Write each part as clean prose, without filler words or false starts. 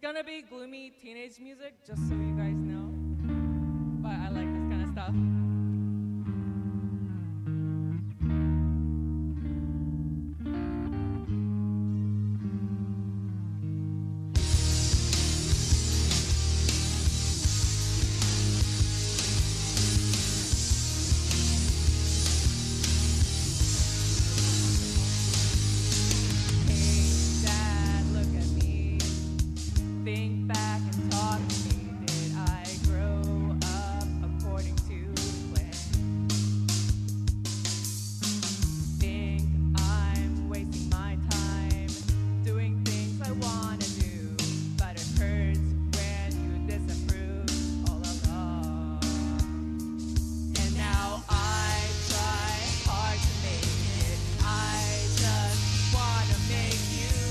gonna be gloomy teenage music, just so you guys know. But I like this kind of stuff. Think back and talk to me. Did I grow up according to plan? Think I'm wasting my time doing things I want to do, but it hurts when you disapprove all along. And now I try hard to make it. I just want to make you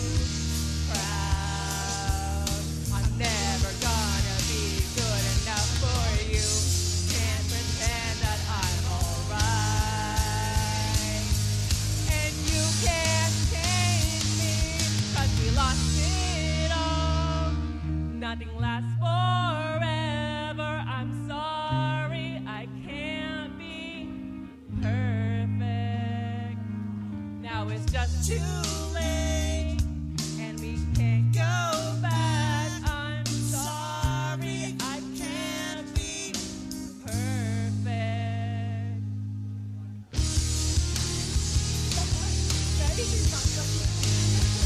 proud. I'm never gonna be good enough for you. Can't pretend that I'm alright. And you can't change me, 'cause we lost it all. Nothing lasts forever. I'm sorry, I can't be perfect. Now it's just too late, and we can't go back. I'm sorry, I can't be perfect. Ready?